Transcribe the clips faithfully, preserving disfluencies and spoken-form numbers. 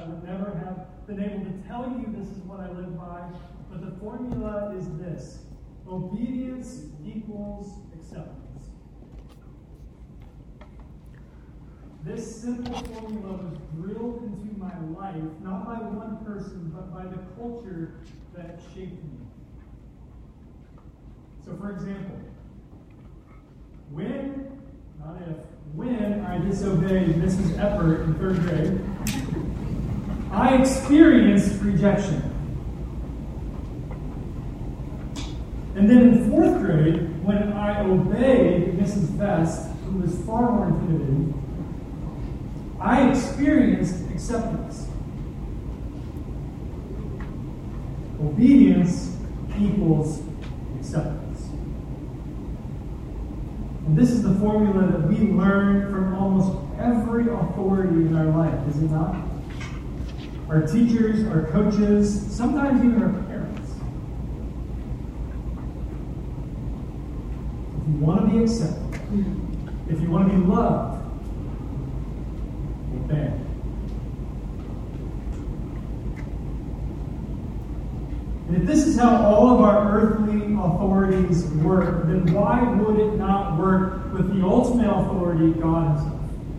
I would never have been able to tell you this is what I live by, but the formula is this. Obedience equals acceptance. This simple formula was drilled into my life, not by one person, but by the culture that shaped me. So, for example, when, not if, when I disobeyed Missus Eppert in third grade, I experienced rejection. And then in fourth grade, when I obeyed Missus Vest, who was far more intimidating, I experienced acceptance. Obedience equals acceptance. And this is the formula that we learn from almost every authority in our life, is it not? Our teachers, our coaches, sometimes even our parents. If you want to be accepted, if you want to be loved, obey. And if this is how all of our earthly authorities work, then why would it not work with the ultimate authority, God Himself?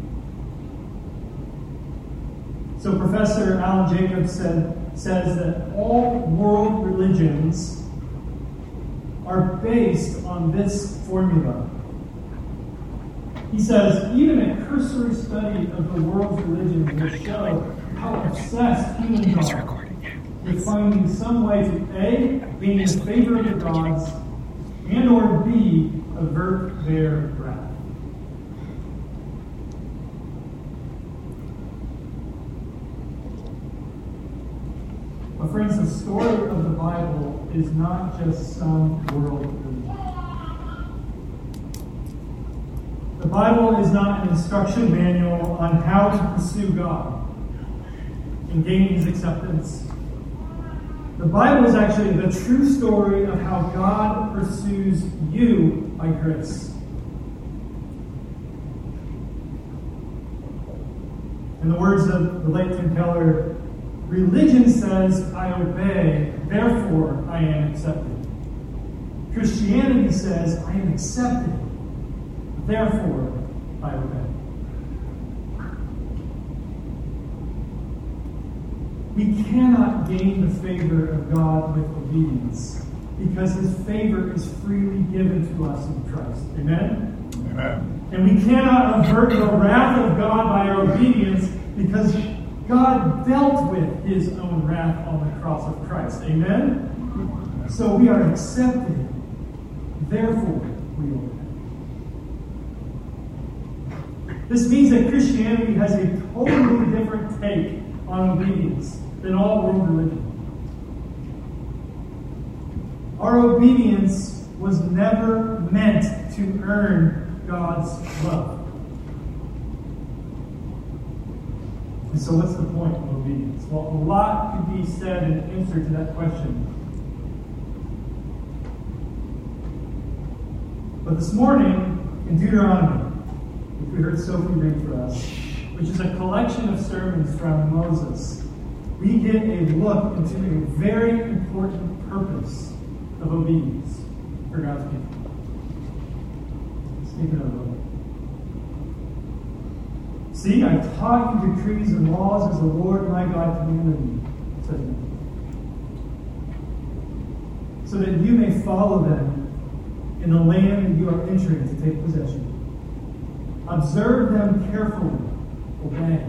So Professor Alan Jacobs said, says that all world religions are based on this formula. He says, even a cursory study of the world's religions will show how obsessed humans are with finding some way to A, being in favor of the gods, and or B, avert their wrath. But friends, the story of the Bible is not just some world religion. The Bible is not an instruction manual on how to pursue God and gain His acceptance. The Bible is actually the true story of how God pursues you by grace. In the words of the late Tim Keller, religion says, I obey, therefore I am accepted. Christianity says, I am accepted, therefore I obey. We cannot gain the favor of God with obedience because His favor is freely given to us in Christ. Amen? Amen. And we cannot avert the wrath of God by our obedience because God dealt with His own wrath on the cross of Christ. Amen? So we are accepted. Therefore, we obey. This means that Christianity has a totally different take on obedience than all world religion. Our obedience was never meant to earn God's love. And so what's the point of obedience? Well, a lot could be said in answer to that question. But this morning, in Deuteronomy, which we heard Sophie read for us, which is a collection of sermons from Moses, we get a look into a very important purpose of obedience for God's people. Let's take another look. See, I taught you decrees and laws as the Lord my God commanded me, says he, so that you may follow them in the land that you are entering to take possession. Observe them carefully. Obey.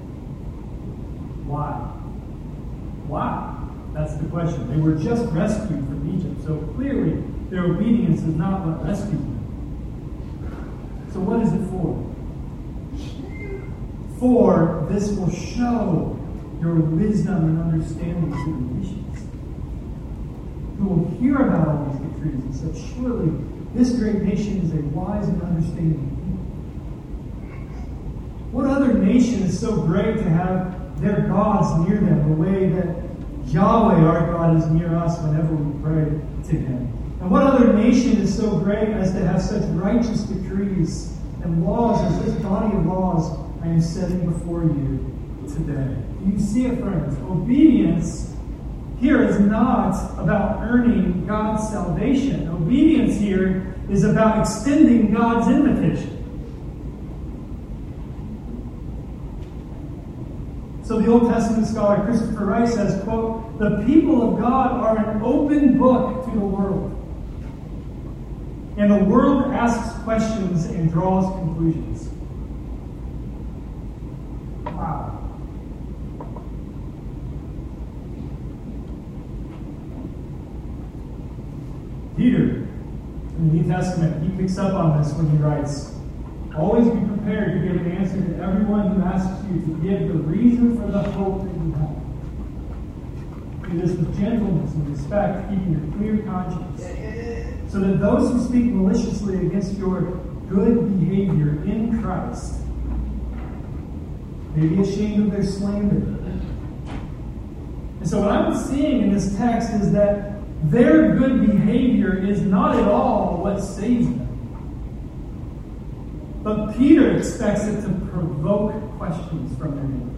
Why? Why? That's the question. They were just rescued from Egypt, so clearly their obedience is not what rescued them. So what is it for? For this will show your wisdom and understanding to the nations, who will hear about all these decrees and say, surely this great nation is a wise and understanding people. What other nation is so great to have their gods near them the way that Yahweh, our God, is near us whenever we pray to Him? And what other nation is so great as to have such righteous decrees and laws as this body of laws I am setting before you today. Do you see it, friends? Obedience here is not about earning God's salvation. Obedience here is about extending God's invitation. So the Old Testament scholar Christopher Wright says, quote, "The people of God are an open book to the world. And the world asks questions and draws conclusions." Wow. Peter, in the New Testament, he picks up on this when he writes, "Always be prepared to give an answer to everyone who asks you to give the reason for the hope that you have. Do this with gentleness and respect, keeping a clear conscience, so that those who speak maliciously against your good behavior in Christ may be ashamed of their slander." And so what I'm seeing in this text is that their good behavior is not at all what saves them. But Peter expects it to provoke questions from their neighbors.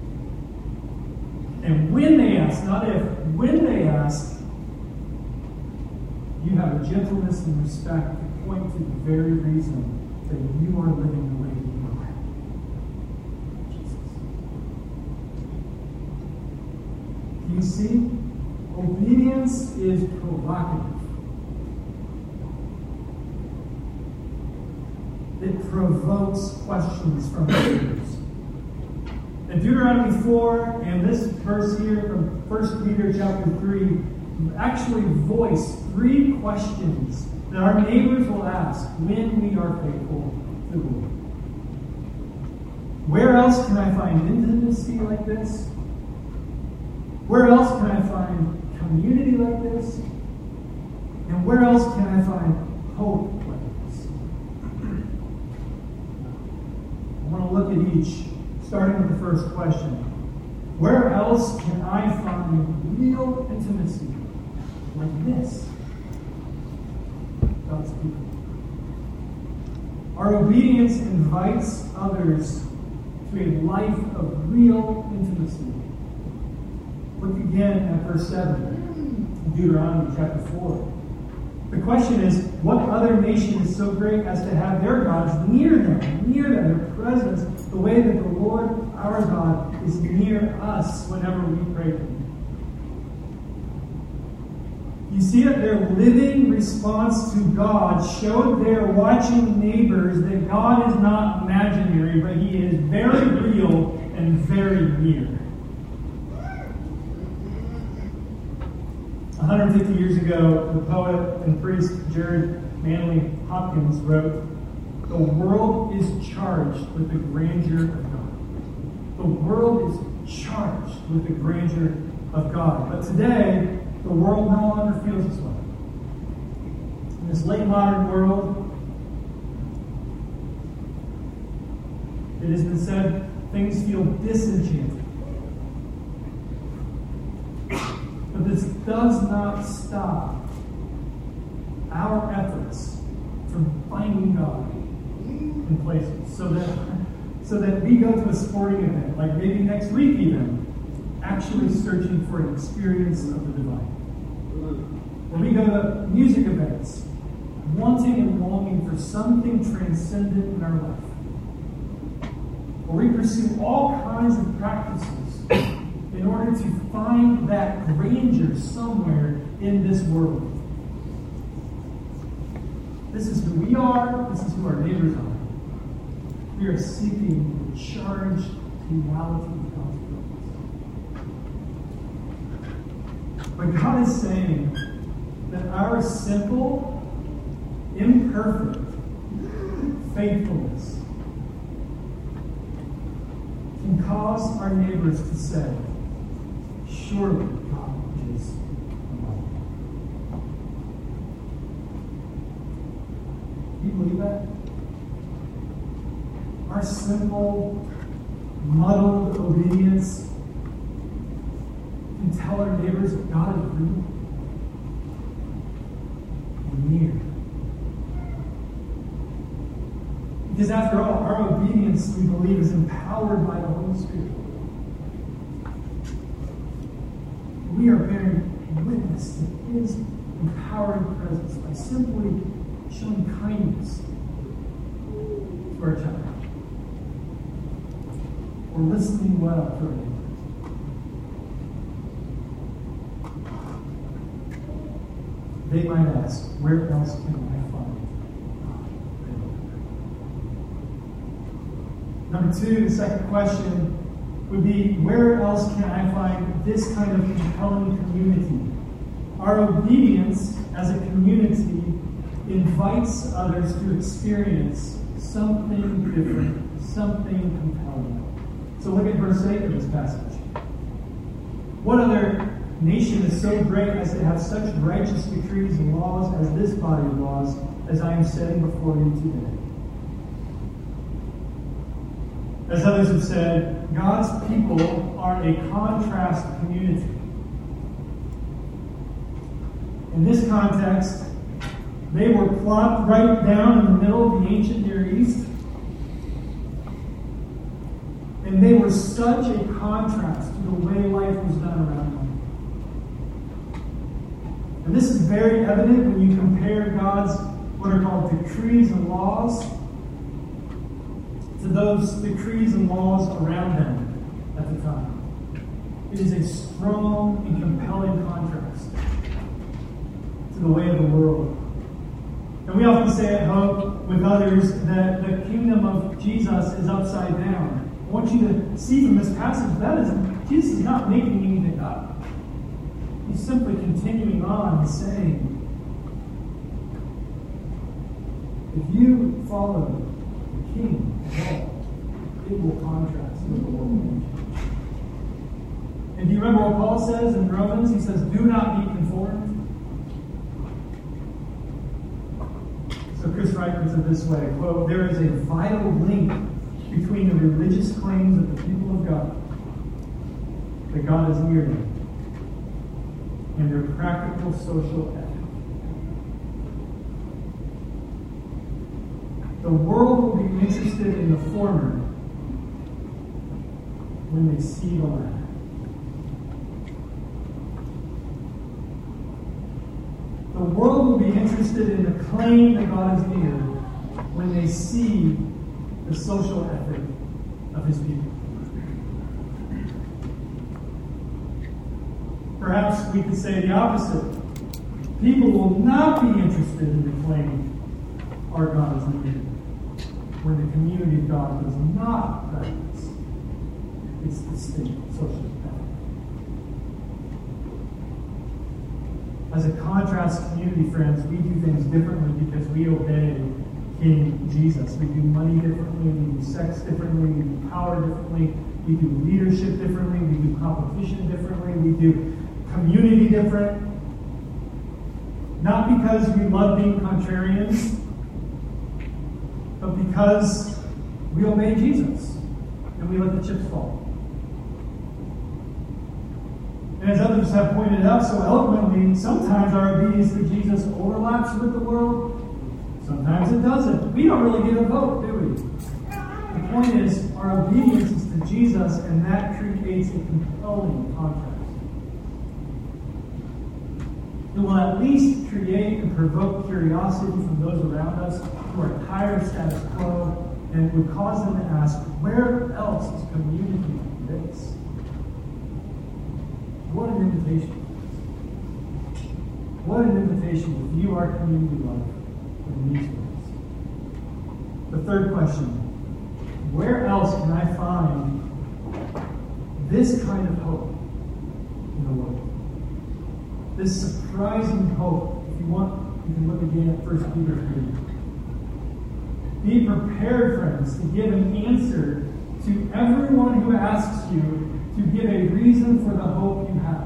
And when they ask, not if, when they ask, you have a gentleness and respect to point to the very reason that you are living the way you are. Jesus. Do you see? Obedience is provocative. It provokes questions from leaders. In Deuteronomy four and this verse here from First Peter chapter three actually voice three questions that our neighbors will ask when we are faithful to the Lord. Where else can I find intimacy like this? Where else can I find community like this? And where else can I find hope like this? I want to look at each, starting with the first question. Where else can I find real intimacy like this? God's people. Our obedience invites others to a life of real intimacy. Look again at verse seven, Deuteronomy chapter four. The question is, what other nation is so great as to have their gods near them, near them, their presence, the way that the Lord our God is near us whenever we pray to Him? You see that their living response to God showed their watching neighbors that God is not imaginary, but He is very real and very near. one hundred fifty years ago, the poet and priest Jared Manley Hopkins wrote, "The world is charged with the grandeur of God." The world is charged with the grandeur of God. But today, the world no longer feels this way. In this late modern world, it has been said things feel disenchanted. But this does not stop our efforts from finding God in places. So that, so that we go to a sporting event, like maybe next week even, actually searching for an experience of the divine. Or we go to music events, wanting and longing for something transcendent in our life. Or we pursue all kinds of practices in order to find that grandeur somewhere in this world. This is who we are. This is who our neighbors are. We are seeking the charged reality of God's presence. But God is saying that our simple, imperfect faithfulness can cause our neighbors to say, surely God is alive. Do you believe that? Our simple, muddled obedience can tell our neighbors that God is real and near. Because after all, our obedience, we believe, is empowered by the Holy Spirit. we are bearing witness to his empowering presence by simply showing kindness to our child, or listening well to our neighbor. They might ask, where else can I find God? Number two, the second question would be, where else can I find this kind of compelling community? Our obedience as a community invites others to experience something different, something compelling. So look at verse eight of this passage. What other nation is so great as to have such righteous decrees and laws as this body of laws, as I am setting before you today? As others have said, God's people are a contrast community. In this context, they were plopped right down in the middle of the ancient Near East. And they were such a contrast to the way life was done around them. And this is very evident when you compare God's, what are called decrees and laws, to those decrees and laws around them at the time. It is a strong and compelling contrast to the way of the world. And we often say at Hope with others that the kingdom of Jesus is upside down. I want you to see from this passage that is, Jesus is not making anything up. He's simply continuing on and saying, if you follow the King of all, it will contrast with the world. And do you remember what Paul says in Romans? He says, do not be conformed. So Chris Wright puts it this way, quote, there is a vital link between the religious claims of the people of God, that God is near them, and their practical social ethic. The world will be interested in the former when they see the latter. The world will be interested in the claim that God is near when they see the social ethic of his people. Perhaps we could say the opposite. People will not be interested in the claim our God is near when the community of God does not practice its distinct social ethic. As a contrast community, friends, we do things differently because we obey King Jesus. We do money differently, we do sex differently, we do power differently, we do leadership differently, we do competition differently, we do community different. Not because we love being contrarians, but because we obey Jesus and we let the chips fall. And as others have pointed out so eloquently, sometimes our obedience to Jesus overlaps with the world. Sometimes it doesn't. We don't really get a vote, do we? The point is, our obedience is to Jesus, and that creates a compelling contrast. It will at least create and provoke curiosity from those around us who are tired of status quo, and it would cause them to ask, where else is community based? What an invitation. What an invitation to view our community life in these ways. The third question, where else can I find this kind of hope in the world? This surprising hope. If you want, you can look again at First Peter three. Be prepared, friends, to give an answer to everyone who asks you to give a reason for the hope you have.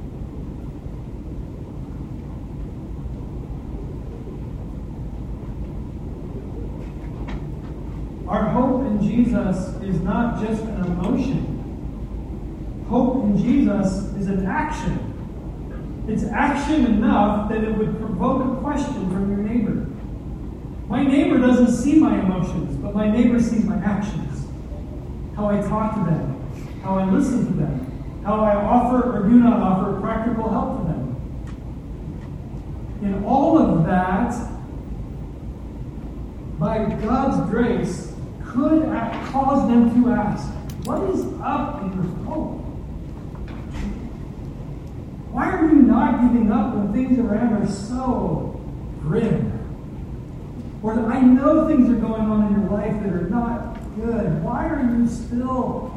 Our hope in Jesus is not just an emotion. Hope in Jesus is an action. It's action enough that it would provoke a question from your neighbor. My neighbor doesn't see my emotions, but my neighbor sees my actions. How I talk to them, how I listen to them, how I offer or do not offer practical help to them. In all of that, by God's grace, could cause them to ask, what is up in your hope? Why are you not giving up when things around are so grim? Or I know things are going on in your life that are not good. Why are you still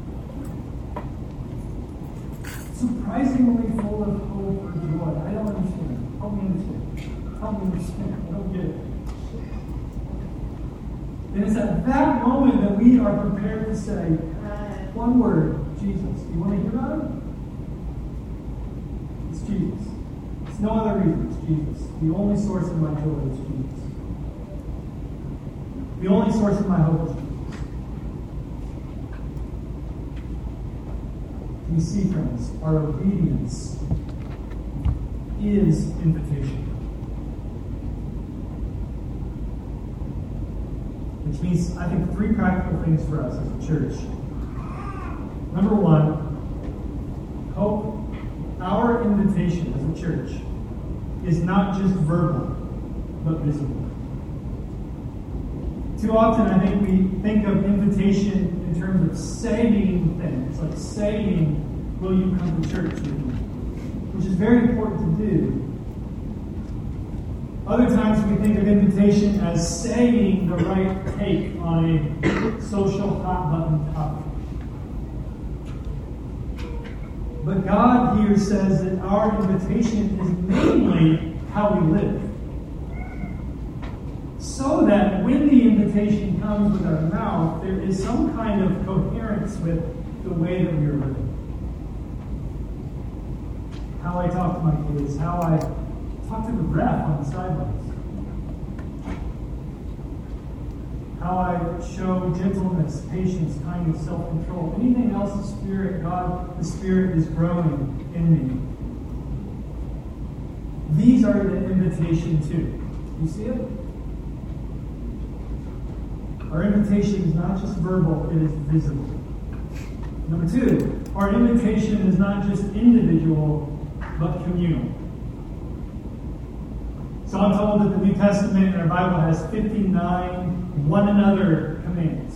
surprisingly full of hope or joy? I don't understand. Help me understand. Help me understand. I don't get it. And it's at that moment that we are prepared to say one word, Jesus. You want to hear about it? It's Jesus. It's no other reason. It's Jesus. The only source of my joy is Jesus. The only source of my hope is Jesus. You see, friends, our obedience is invitation. Which means, I think, three practical things for us as a church. Number one, hope, our invitation as a church is not just verbal, but visible. Too often, I think we think of invitation in terms of saying things, like saying, will you come to church with me? Which is very important to do. Other times we think of invitation as saying the right take on a social hot button topic. But God here says that our invitation is mainly how we live. So that when the invitation comes with our mouth, there is some kind of coherence with the way that we are living. How I talk to my kids, how I talk to the ref on the sidelines. How I show gentleness, patience, kindness, self-control. Anything else the Spirit, God, the Spirit is growing in me. These are the invitation too. You see it? Our invitation is not just verbal, it is visible. Number two, our invitation is not just individual, but communal. So I'm told that the New Testament in our Bible has fifty-nine one another commands.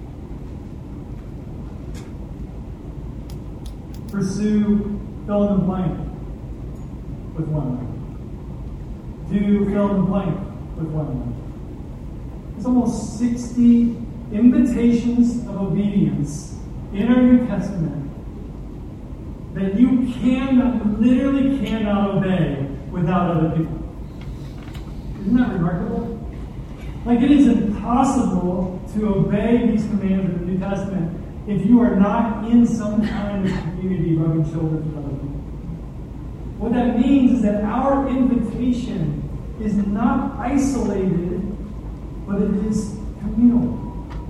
Pursue fill in the blank with one another. Do fill in the blank with one another. There's almost sixty invitations of obedience in our New Testament that you cannot, literally cannot obey without other people. Isn't that remarkable? Like, it is impossible to obey these commands of the New Testament if you are not in some kind of community rubbing shoulders with other people. What that means is that our invitation is not isolated, but it is communal.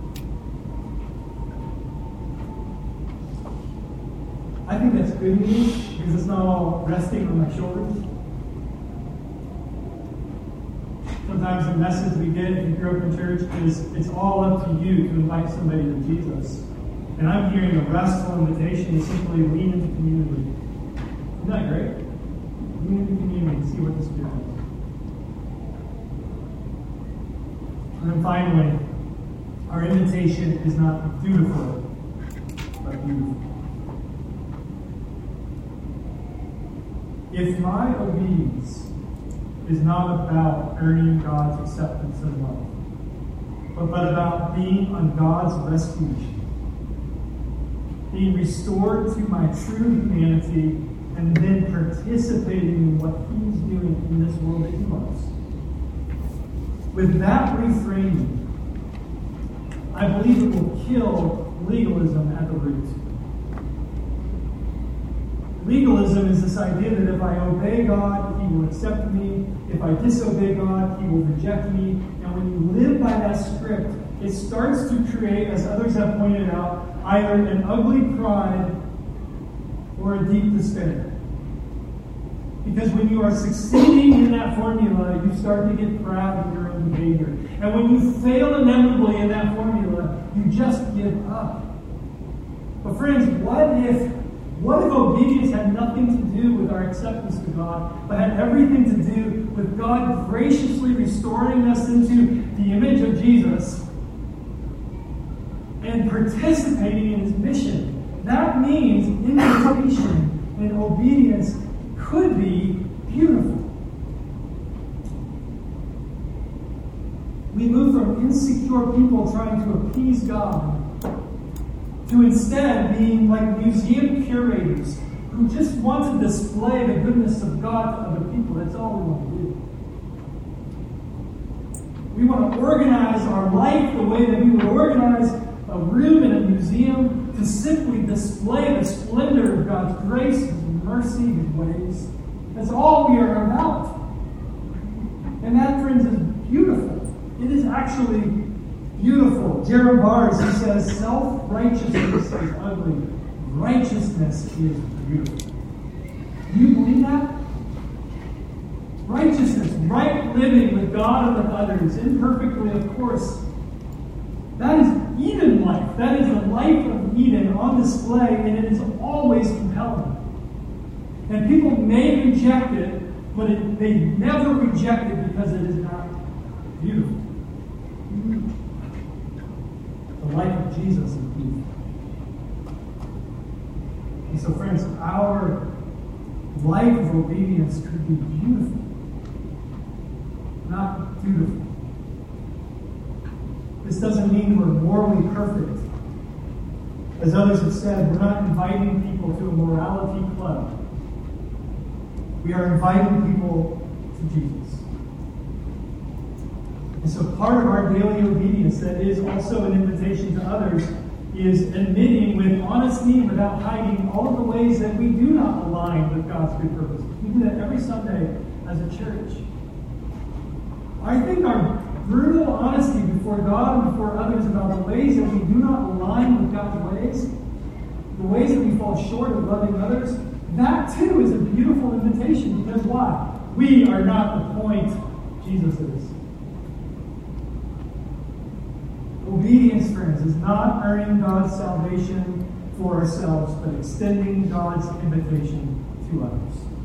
I think that's good news because it's not all resting on my shoulders. Sometimes the message we get if you grew up in church is it's all up to you to invite somebody to Jesus. And I'm hearing a restful invitation to simply lean into community. Isn't that great? Lean into community and see what the Spirit does. And then finally, our invitation is not dutiful, but beautiful. If my obedience is not about earning God's acceptance and love, but, but about being on God's rescue mission, being restored to my true humanity, and then participating in what He's doing in this world that He loves. With that reframing, I believe it will kill legalism at the root. Legalism is this idea that if I obey God, He will accept me. If I disobey God, He will reject me. And when you live by that script, it starts to create, as others have pointed out, either an ugly pride or a deep despair. Because when you are succeeding in that formula, you start to get proud of your own behavior. And when you fail inevitably in that formula, you just give up. But friends, what if What if obedience had nothing to do with our acceptance to God, but had everything to do with God graciously restoring us into the image of Jesus and participating in His mission? That means invitation and obedience could be beautiful. We move from insecure people trying to appease God to instead being like museum curators who just want to display the goodness of God to other people. That's all we want to do. We want to organize our life the way that we would organize a room in a museum to simply display the splendor of God's grace, His mercy, His ways. That's all we are about. And that, friends, is beautiful. It is actually beautiful. Jerram Bars, he says, self-righteousness is ugly. Righteousness is beautiful. Do you believe that? Righteousness, right living with God and with others, imperfectly, of course. That is Eden life. That is the life of Eden on display, and it is always compelling. And people may reject it, but it, they never reject it because it is not beautiful. The life of Jesus is beautiful. And so, friends, our life of obedience could be beautiful, not beautiful. This doesn't mean we're morally perfect. As others have said, we're not inviting people to a morality club. We are inviting people to Jesus. And so part of our daily obedience that is also an invitation to others is admitting with honesty and without hiding all of the ways that we do not align with God's good purposes. We do that every Sunday as a church. I think our brutal honesty before God and before others about the ways that we do not align with God's ways, the ways that we fall short of loving others, that too is a beautiful invitation. Because why? We are not the point, Jesus is. Obedience, friends, is not earning God's salvation for ourselves, but extending God's invitation to others.